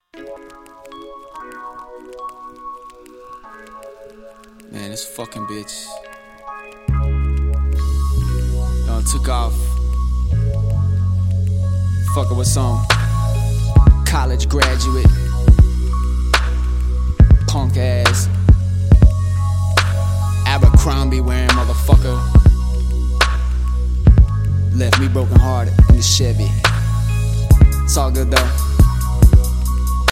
Man, this fucking bitch done took off. Fuckin' with some college graduate, punk ass, Abercrombie wearing motherfucker. Left me broken hearted in the Chevy. It's all good though.